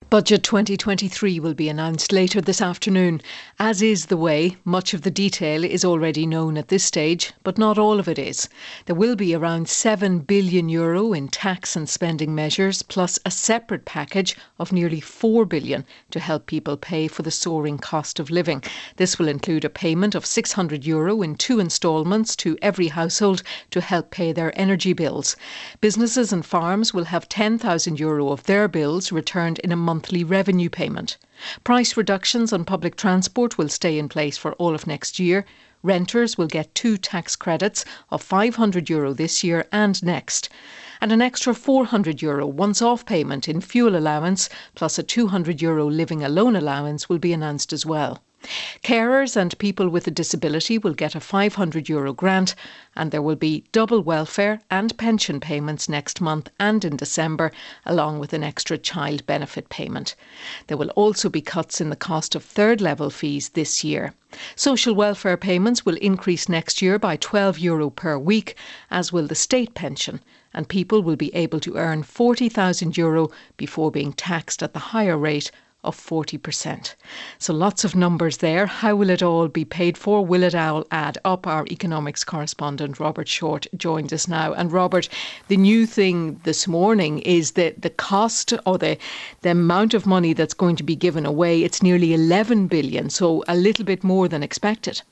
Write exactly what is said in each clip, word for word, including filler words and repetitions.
Budget twenty twenty-three will be announced later this afternoon. As is the way, much of the detail is already known at this stage, but not all of it is. There will be around seven billion euro in tax and spending measures, plus a separate package of nearly four billion to help people pay for the soaring cost of living. This will include a payment of six hundred euro in two instalments to every household to help pay their energy bills. Businesses and farms will have ten thousand euro of their bills returned in a monthly revenue payment. Price reductions on public transport will stay in place for all of next year. Renters will get two tax credits of five hundred euro this year and next. And an extra four hundred euro once-off payment in fuel allowance plus a two hundred euro living alone allowance will be announced as well. Carers and people with a disability will get a five hundred euro grant, and there will be double welfare and pension payments next month and in December, along with an extra child benefit payment. There will also be cuts in the cost of third level fees this year. Social welfare payments will increase next year by twelve euro per week, as will the state pension, and people will be able to earn forty thousand euro before being taxed at the higher rate of forty percent. So lots of numbers there. How will it all be paid for? Will it all add up? Our economics correspondent Robert Short joins us now. And Robert, the new thing this morning is that the cost or the, the amount of money that's going to be given away, it's nearly eleven billion, so a little bit more than expected.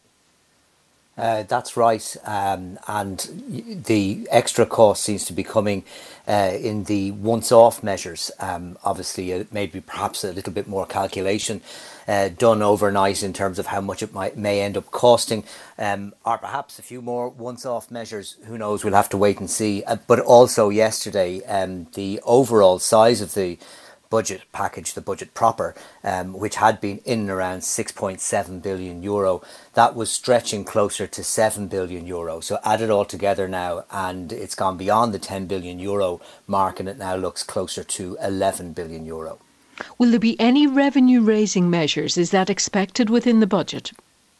Uh, that's right, um, and the extra cost seems to be coming uh, in the once-off measures. Um, obviously, uh, maybe perhaps a little bit more calculation uh, done overnight in terms of how much it might may end up costing, um, or perhaps a few more once-off measures. Who knows? We'll have to wait and see. Uh, but also yesterday, um, the overall size of the budget package, the budget proper, um, which had been in and around six point seven billion euro, that was stretching closer to seven billion euro. So add it all together now, and it's gone beyond the ten billion euro mark, and it now looks closer to eleven billion euro. Will there be any revenue raising measures? Is that expected within the budget?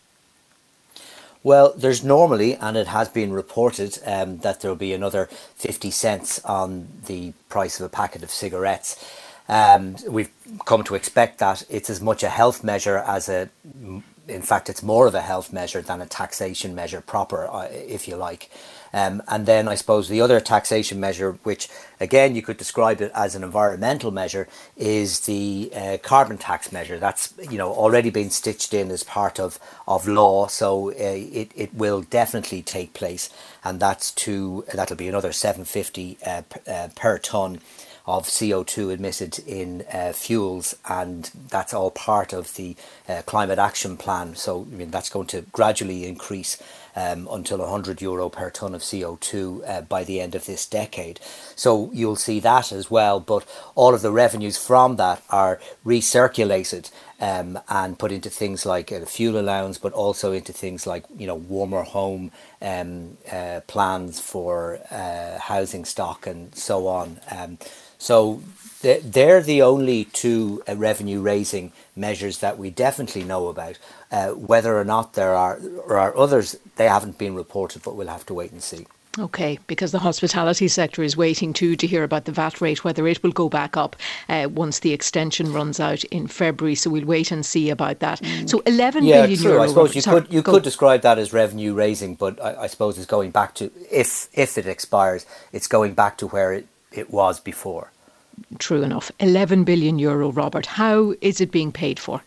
Well, there's normally, and it has been reported, um, that there'll be another fifty cents on the price of a packet of cigarettes. Um, we've come to expect that. It's as much a health measure as a, in fact, it's more of a health measure than a taxation measure proper, uh, if you like. Um, and then I suppose the other taxation measure, which again you could describe it as an environmental measure, is the uh, carbon tax measure. That's, you know, already been stitched in as part of, of law, so uh, it, it will definitely take place, and that's to that'll be another seven fifty uh, p- uh, per tonne of C O two emitted in uh, fuels, and that's all part of the uh, climate action plan. So I mean, that's going to gradually increase um, until one hundred euro per tonne of C O two uh, by the end of this decade. So you'll see that as well, but all of the revenues from that are recirculated um, and put into things like uh, fuel allowance, but also into things like, you know, warmer home um, uh, plans for uh, housing stock and so on. Um, So they're the only two uh, revenue raising measures that we definitely know about. Uh, whether or not there are, or are others, they haven't been reported, but we'll have to wait and see. Okay, because the hospitality sector is waiting too to hear about the V A T rate, whether it will go back up uh, once the extension runs out in February. So we'll wait and see about that. So eleven yeah, billion true. euro. I suppose you sorry, could you go. could describe that as revenue raising, but I, I suppose it's going back to, if if it expires, it's going back to where it, it was before. True enough. eleven billion euro, Robert. How is it being paid for?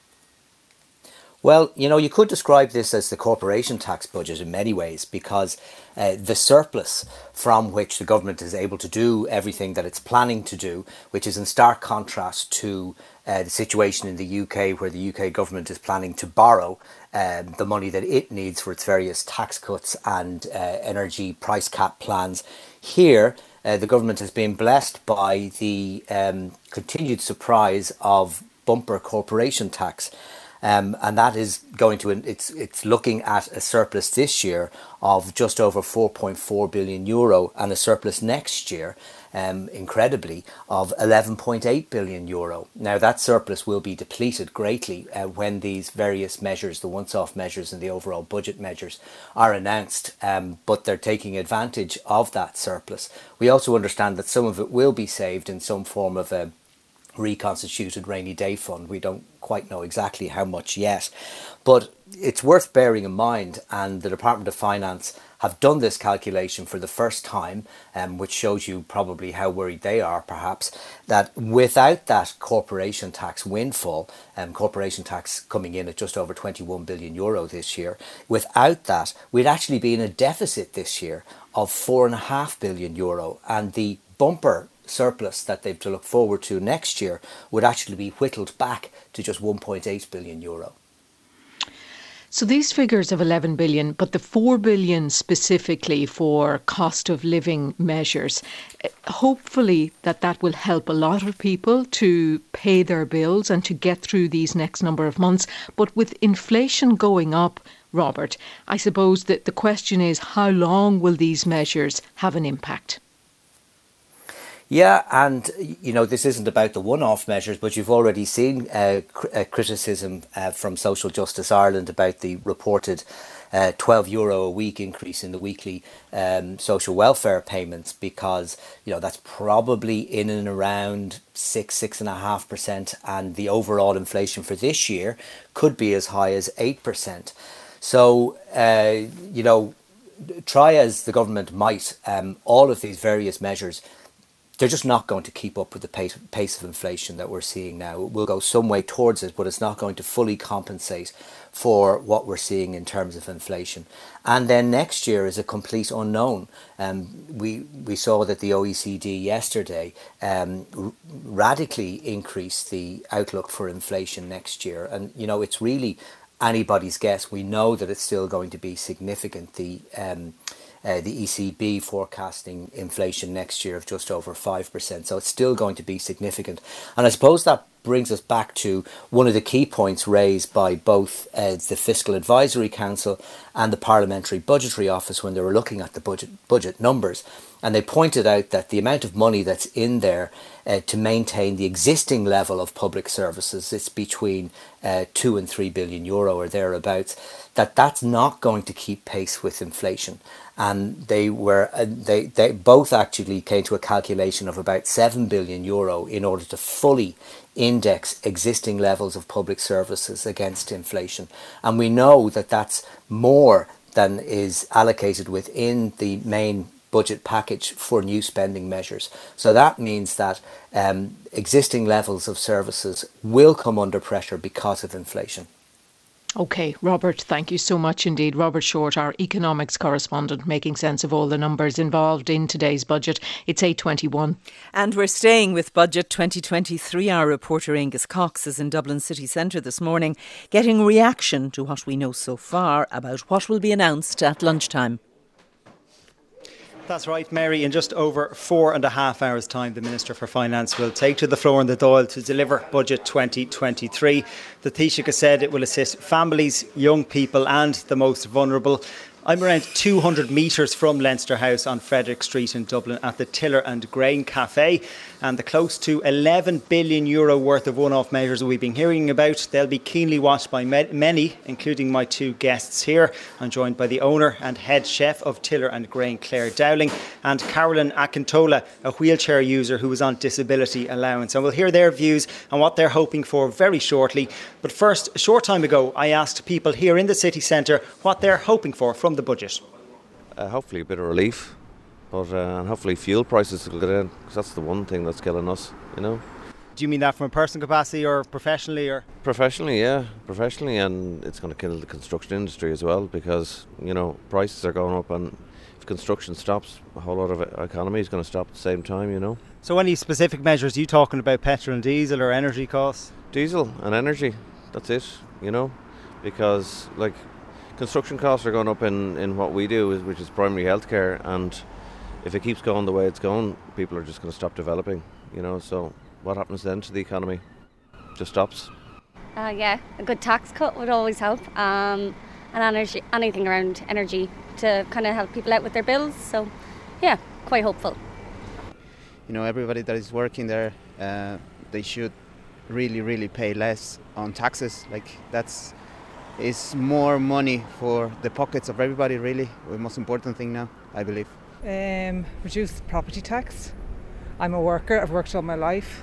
Well, you know, you could describe this as the corporation tax budget in many ways, because uh, the surplus from which the government is able to do everything that it's planning to do, which is in stark contrast to uh, the situation in the U K, where the U K government is planning to borrow um, the money that it needs for its various tax cuts and uh, energy price cap plans. Here, uh, the government has been blessed by the um, continued surprise of bumper corporation tax. Um, and that is going to, it's it's looking at a surplus this year of just over four point four billion euro, and a surplus next year, um, incredibly, of eleven point eight billion euro. Now that surplus will be depleted greatly uh, when these various measures, the once-off measures and the overall budget measures, are announced, um, but they're taking advantage of that surplus. We also understand that some of it will be saved in some form of a reconstituted rainy day fund. We don't quite know exactly how much yet, but it's worth bearing in mind, and the Department of Finance have done this calculation for the first time, um, which shows you probably how worried they are, perhaps, that without that corporation tax windfall, um, corporation tax coming in at just over twenty-one billion euro this year, without that, we'd actually be in a deficit this year of four and a half billion euro, and the bumper surplus that they've to look forward to next year would actually be whittled back to just one point eight billion euro. So these figures of eleven billion, but the four billion specifically for cost of living measures, hopefully that that will help a lot of people to pay their bills and to get through these next number of months. But with inflation going up, Robert, I suppose that the question is, how long will these measures have an impact? Yeah, and you know, this isn't about the one-off measures, but you've already seen uh, cr- uh, criticism uh, from Social Justice Ireland about the reported uh, twelve euro a week increase in the weekly um, social welfare payments, because you know that's probably in and around six, six and a half percent, and the overall inflation for this year could be as high as eight percent. So uh, you know, try as the government might, um, all of these various measures, they're just not going to keep up with the pace, pace of inflation that we're seeing now. It will go some way towards it, but it's not going to fully compensate for what we're seeing in terms of inflation. And then next year is a complete unknown. Um, we we saw that the O E C D yesterday um, r- radically increased the outlook for inflation next year. And, you know, it's really anybody's guess. We know that it's still going to be significant. The um, Uh, the E C B forecasting inflation next year of just over five percent. So it's still going to be significant. And I suppose that brings us back to one of the key points raised by both uh, the Fiscal Advisory Council and the Parliamentary Budgetary Office when they were looking at the budget budget numbers. And they pointed out that the amount of money that's in there uh, to maintain the existing level of public services, it's between uh, two and three billion euro or thereabouts, that that's not going to keep pace with inflation. And they were uh, they they both actually came to a calculation of about seven billion euro in order to fully index existing levels of public services against inflation. And we know that that's more than is allocated within the main budget package for new spending measures. So that means that um, existing levels of services will come under pressure because of inflation. OK, Robert, thank you so much indeed. Robert Short, our economics correspondent, making sense of all the numbers involved in today's budget. It's eight twenty-one. And we're staying with Budget twenty twenty-three. Our reporter Angus Cox is in Dublin city centre this morning, getting reaction to what we know so far about what will be announced at lunchtime. That's right, Mary. In just over four and a half hours' time, the Minister for Finance will take to the floor in the Dáil to deliver Budget twenty twenty-three. The Taoiseach has said it will assist families, young people and the most vulnerable. I'm around two hundred metres from Leinster House on Frederick Street in Dublin at the Tiller and Grain Cafe, and the close to eleven billion euro worth of one-off measures we've been hearing about, they'll be keenly watched by many, including my two guests here. I'm joined by the owner and head chef of Tiller and Grain, Claire Dowling, and Carolyn Akintola, a wheelchair user who is on disability allowance. And we'll hear their views on what they're hoping for very shortly. But first, a short time ago, I asked people here in the city centre what they're hoping for from the budget. Uh, hopefully a bit of relief, but uh, and hopefully fuel prices will get in, because that's the one thing that's killing us, you know. Do you mean that from a personal capacity or professionally? Or Professionally, yeah, professionally, and it's going to kill the construction industry as well, because, you know, prices are going up, and if construction stops, a whole lot of economy is going to stop at the same time, you know. So any specific measures? Are you talking about petrol and diesel or energy costs? Diesel and energy, that's it, you know, because, like, construction costs are going up in, in what we do, which is primary healthcare, and if it keeps going the way it's going, people are just going to stop developing, you know. So what happens then to the economy? Just stops. Uh, yeah, a good tax cut would always help, um, and energy, anything around energy to kind of help people out with their bills. So yeah, quite hopeful. You know, everybody that is working there, uh, they should really, really pay less on taxes. Like, that's is more money for the pockets of everybody, really. The most important thing now, I believe. Um, reduce property tax. I'm a worker, I've worked all my life,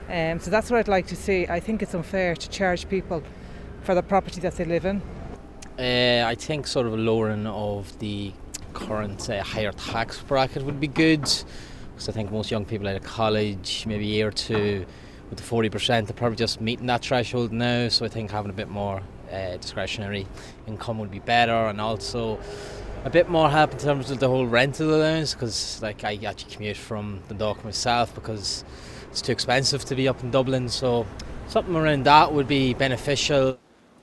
Um, so that's what I'd like to see. I think it's unfair to charge people for the property that they live in. Uh, I think sort of a lowering of the current uh, higher tax bracket would be good, because I think most young people out of college, maybe a year or two, with the forty percent, they're probably just meeting that threshold now. So I think having a bit more uh, discretionary income would be better, and also a bit more help in terms of the whole rental allowance, because like I actually commute from Dundalk myself because it's too expensive to be up in Dublin, so something around that would be beneficial.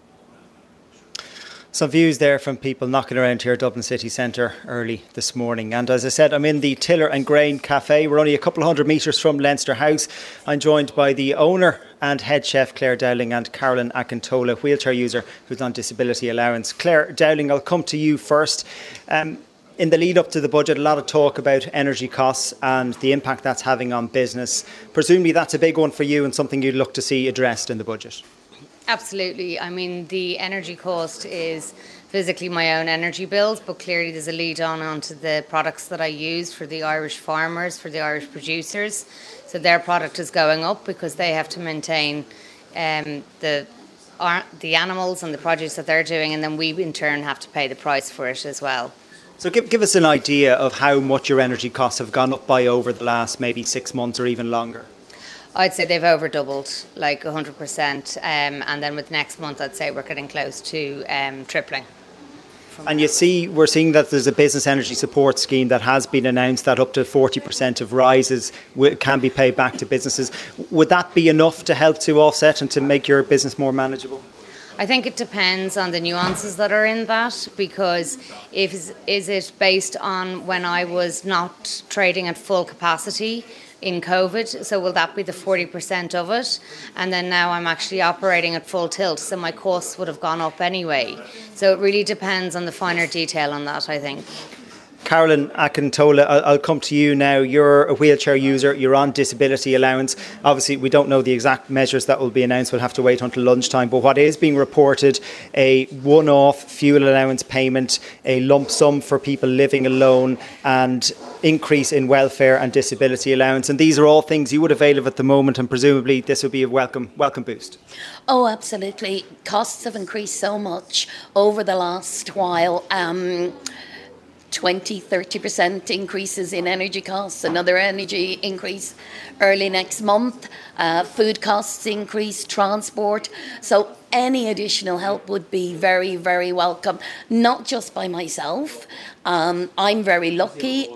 Some views there from people knocking around here at Dublin City Centre early this morning. And as I said, I'm in the Tiller and Grain Cafe. We're only a couple of hundred metres from Leinster House. I'm joined by the owner and head chef Claire Dowling and Carolyn Akintola, wheelchair user who's on disability allowance. Claire Dowling, I'll come to you first. Um, in the lead up to the budget, a lot of talk about energy costs and the impact that's having on business. Presumably that's a big one for you and something you'd look to see addressed in the budget. Absolutely. I mean, the energy cost is physically my own energy bills, but clearly there's a lead on onto the products that I use for the Irish farmers, for the Irish producers. So their product is going up because they have to maintain um, the the animals and the produce that they're doing, and then we in turn have to pay the price for it as well. So give, give us an idea of how much your energy costs have gone up by over the last maybe six months or even longer. I'd say they've over doubled, like one hundred percent. Um, and then with next month, I'd say we're getting close to um, tripling. And you see, we're seeing that there's a business energy support scheme that has been announced that up to forty percent of rises can be paid back to businesses. Would that be enough to help to offset and to make your business more manageable? I think it depends on the nuances that are in that, because if is it based on when I was not trading at full capacity in COVID, so will that be the forty percent of it? And then now I'm actually operating at full tilt, so my costs would have gone up anyway. So it really depends on the finer detail on that, I think. Carolyn Akintola, I'll come to you now. You're a wheelchair user, you're on disability allowance. Obviously, we don't know the exact measures that will be announced. We'll have to wait until lunchtime. But what is being reported, a one-off fuel allowance payment, a lump sum for people living alone, and increase in welfare and disability allowance. And these are all things you would avail of at the moment, and presumably this would be a welcome, welcome boost. Oh, absolutely. Costs have increased so much over the last while. Um, twenty, thirty percent increases in energy costs, another energy increase early next month, uh, food costs increase, transport. So any additional help would be very, very welcome, not just by myself. Um, I'm very lucky.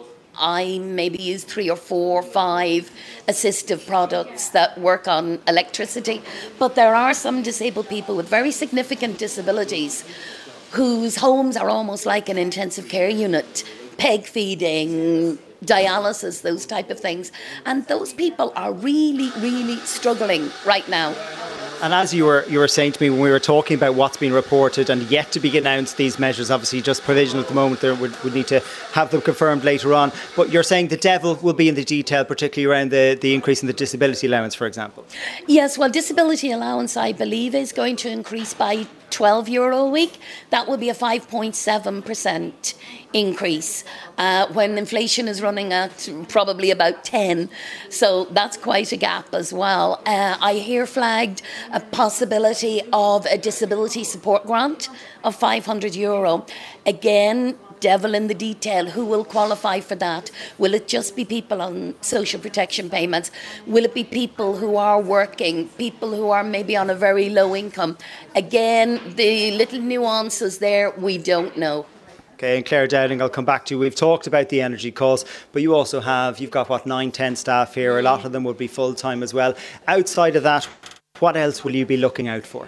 I maybe use three or four or five assistive products that work on electricity, but there are some disabled people with very significant disabilities whose homes are almost like an intensive care unit, peg feeding, dialysis, those type of things. And those people are really, really struggling right now. And as you were you were saying to me when we were talking about what's been reported and yet to be announced, these measures, obviously just provisional at the moment, there would, would need to have them confirmed later on. But you're saying the devil will be in the detail, particularly around the, the increase in the disability allowance, for example. Yes, well, disability allowance, I believe, is going to increase by twelve euro a week. That will be a five point seven percent increase uh, when inflation is running at probably about ten. So that's quite a gap as well. Uh, I hear flagged a possibility of a disability support grant of five hundred euro. Again, devil in the detail. Who will qualify for that? Will it just be people on social protection payments? Will it be people who are working, people who are maybe on a very low income? Again, the little nuances there, we don't know. Okay, and Claire Dowling, I'll come back to you. We've talked about the energy costs, but you also have, you've got what, nine, ten staff here. A lot of them would be full-time as well. Outside of that, what else will you be looking out for?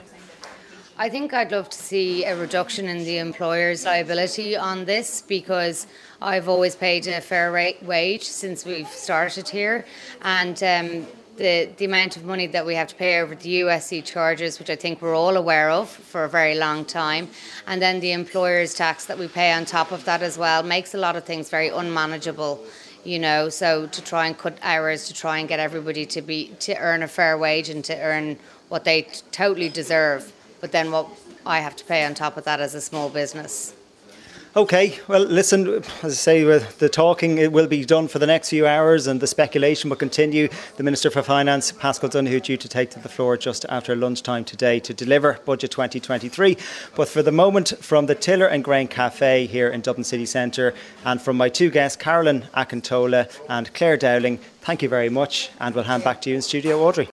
I think I'd love to see a reduction in the employer's liability on this, because I've always paid a fair rate wage since we've started here, and um, the the amount of money that we have to pay over the U S C charges, which I think we're all aware of for a very long time, and then the employer's tax that we pay on top of that as well, makes a lot of things very unmanageable. You know, so to try and cut hours, to try and get everybody to be to earn a fair wage and to earn what they t- totally deserve. But then what I have to pay on top of that as a small business. OK, well, listen, as I say, the talking it will be done for the next few hours and the speculation will continue. The Minister for Finance, Paschal Donohoe, due to take to the floor just after lunchtime today to deliver Budget twenty twenty-three. But for the moment, from the Tiller and Grain Cafe here in Dublin City Centre, and from my two guests, Carolyn Akintola and Claire Dowling, thank you very much, and we'll hand back to you in studio, Audrey.